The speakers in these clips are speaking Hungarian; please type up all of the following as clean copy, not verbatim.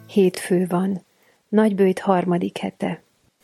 Hétfő van, Nagyböjt 3. hete.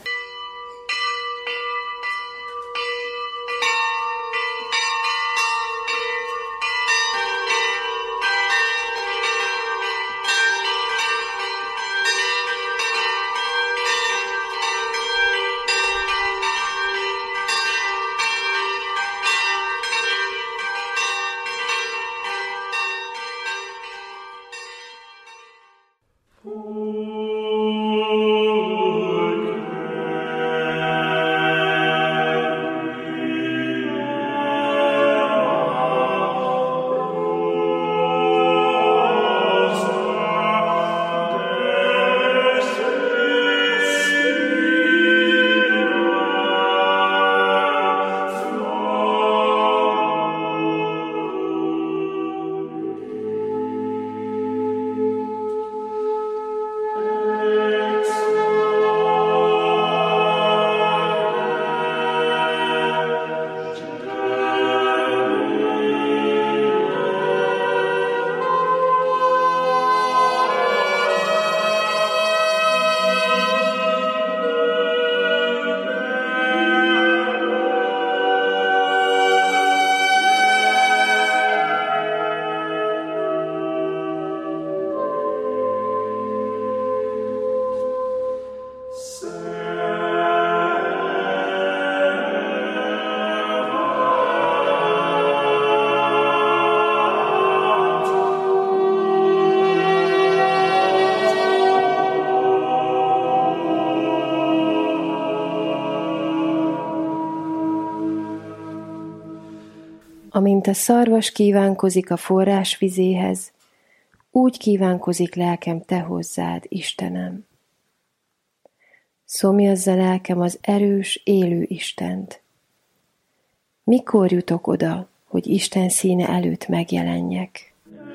Amint a szarvas kívánkozik a forrás vizéhez, úgy kívánkozik lelkem te hozzád, Istenem. Szomjazza lelkem az erős, élő Istent. Mikor jutok oda, hogy Isten színe előtt megjelenjek?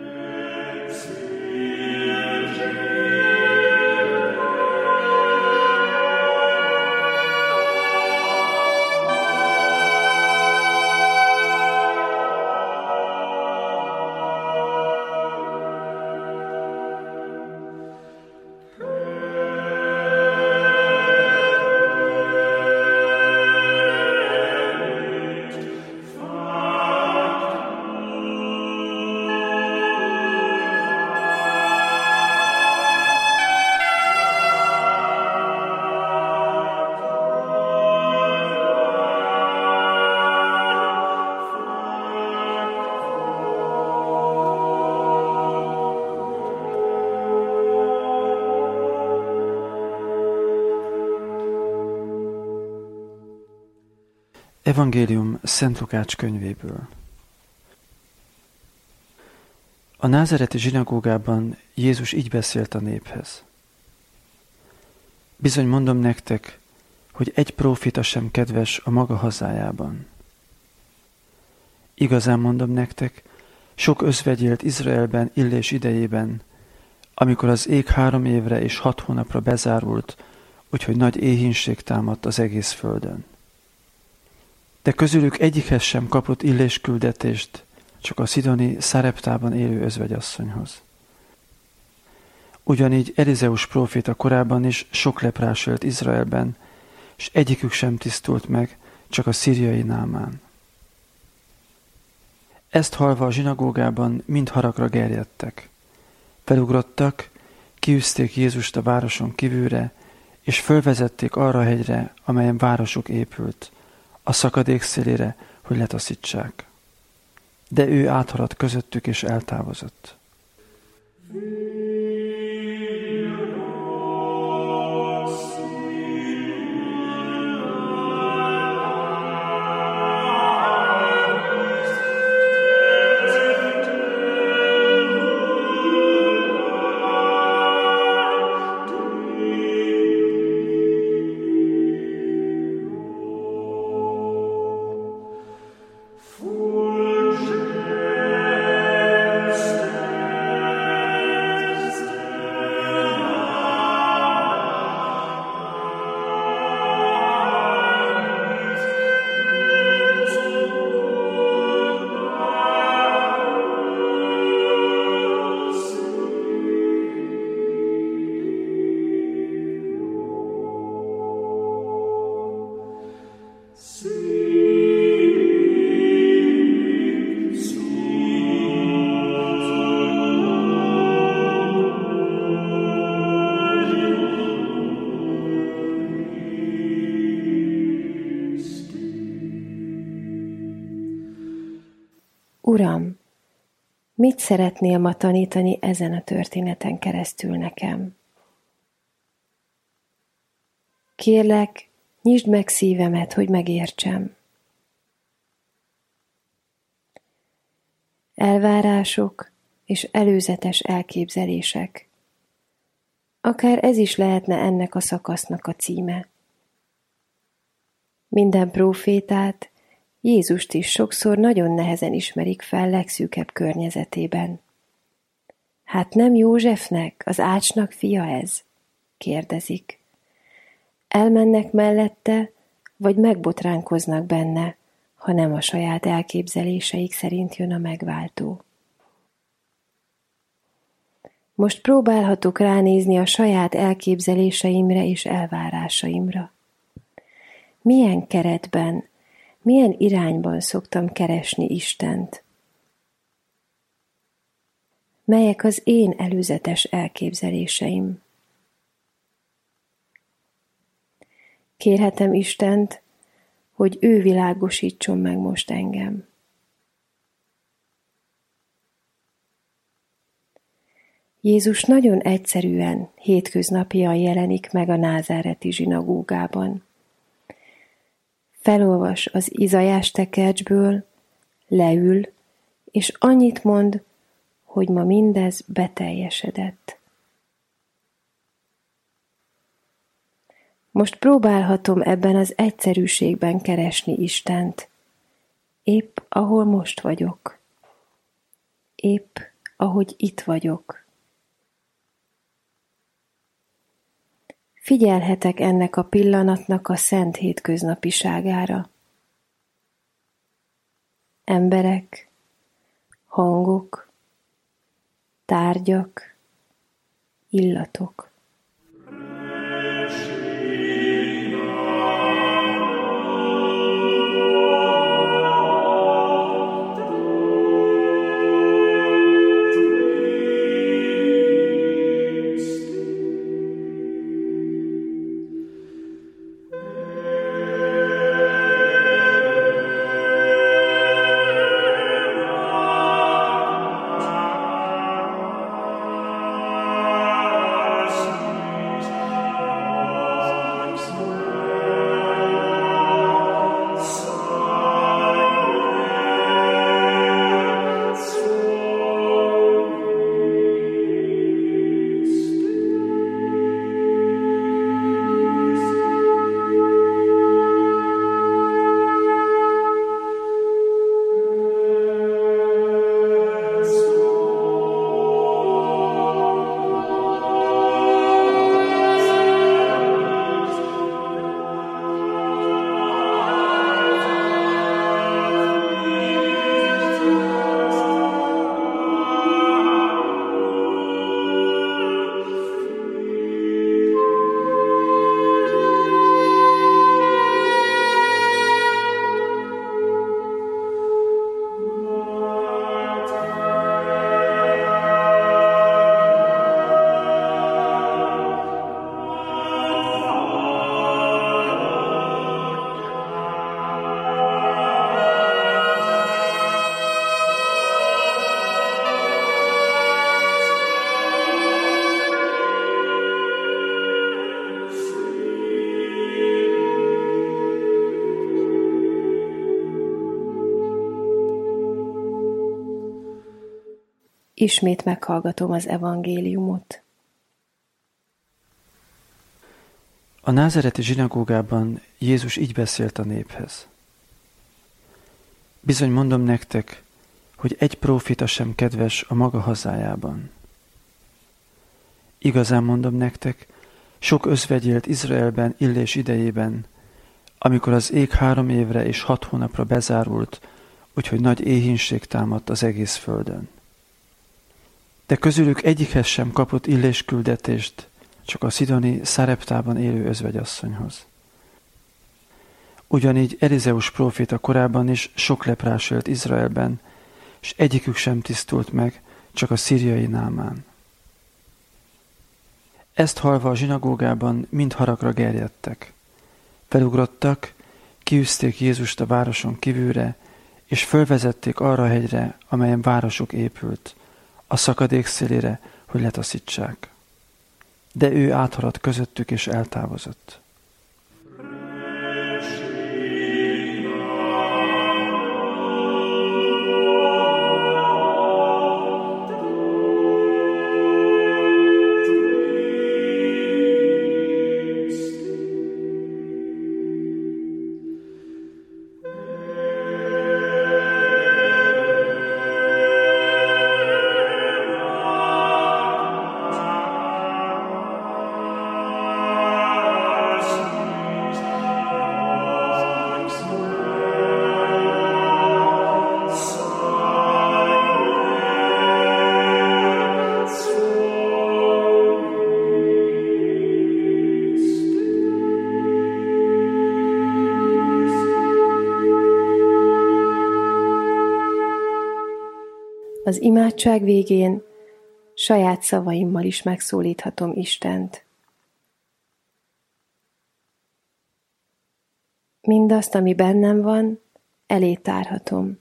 Evangélium Szent Lukács könyvéből. A názáreti zsinagógában Jézus így beszélt a néphez. Bizony mondom nektek, hogy egy prófita sem kedves a maga hazájában. Igazán mondom nektek, sok özvegy élt Izraelben Illés idejében, amikor az ég 3 évre és 6 hónapra bezárult, úgyhogy nagy éhínség támadt az egész földön. De közülük egyikhez sem kapott Illés küldetést, csak a szidoni Szareptában élő özvegyasszonyhoz. Ugyanígy Elizeus próféta korában is sok leprás élt Izraelben, és egyikük sem tisztult meg, csak a szíriai Námán. Ezt hallva a zsinagógában mind haragra gerjedtek. Felugrottak, kiűzték Jézust a városon kívülre, és fölvezették arra a hegyre, amelyen városuk épült, a szakadék szélére, hogy letaszítsák. De ő áthaladt közöttük és eltávozott. Uram, mit szeretnél ma tanítani ezen a történeten keresztül nekem? Kérlek, nyisd meg szívemet, hogy megértsem. Elvárások és előzetes elképzelések. Akár ez is lehetne ennek a szakasznak a címe. Minden prófétát, Jézust is sokszor nagyon nehezen ismerik fel legszűkebb környezetében. Hát nem Józsefnek, az ácsnak fia ez? Kérdezik. Elmennek mellette, vagy megbotránkoznak benne, ha nem a saját elképzeléseik szerint jön a megváltó. Most próbálhatok ránézni a saját elképzeléseimre és elvárásaimra. Milyen keretben, milyen irányban szoktam keresni Istent? Melyek az én előzetes elképzeléseim? Kérhetem Istent, hogy ő világosítson meg most engem. Jézus nagyon egyszerűen, hétköznapian jelenik meg a názáreti zsinagógában. Felolvas az Izaiás tekercsből, leül, és annyit mond, hogy ma mindez beteljesedett. Most próbálhatom ebben az egyszerűségben keresni Istent, épp ahol most vagyok, épp ahogy itt vagyok. Figyelhetek ennek a pillanatnak a szent hétköznapiságára. Emberek, hangok, tárgyak, illatok. Ismét meghallgatom az evangéliumot. A názáreti zsinagógában Jézus így beszélt a néphez. Bizony mondom nektek, hogy egy próféta sem kedves a maga hazájában. Igazán mondom nektek, sok özvegy Izraelben Illés idejében, amikor az ég 3 évre és 6 hónapra bezárult, úgyhogy nagy éhínség támadt az egész földön. De közülük egyikhez sem kapott Illés küldetést, csak a szidoni Szareptában élő özvegyasszonyhoz. Ugyanígy Elizeus próféta korában is sok leprás élt Izraelben, és egyikük sem tisztult meg, csak a szíriai Námán. Ezt hallva a zsinagógában mind haragra gerjedtek. Felugrottak, kiűzték Jézust a városon kívülre, és fölvezették arra a hegyre, amelyen városuk épült, a szakadék szélére, hogy letaszítsák. De ő áthaladt közöttük, és eltávozott. Az imádság végén saját szavaimmal is megszólíthatom Istent. Mindazt, ami bennem van, elé tárhatom.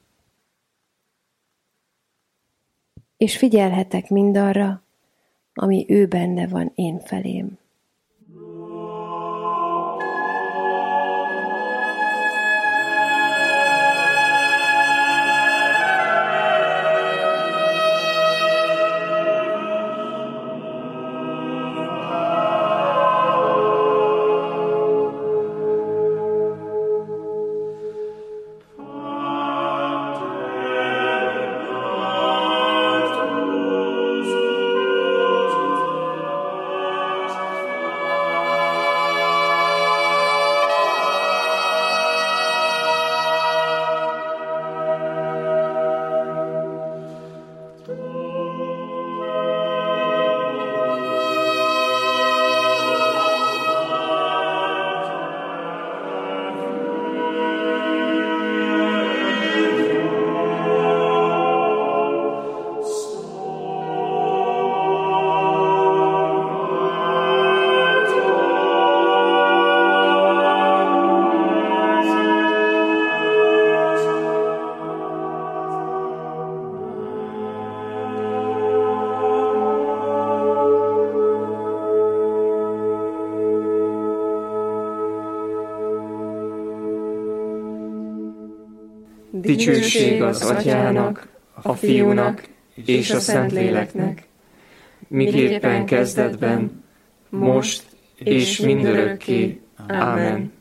És figyelhetek mindarra, ami ő benne van én felém. Dicsőség az Atyának, a Fiúnak és a Szentléleknek, miképpen kezdetben, most és mindörökké. Ámen.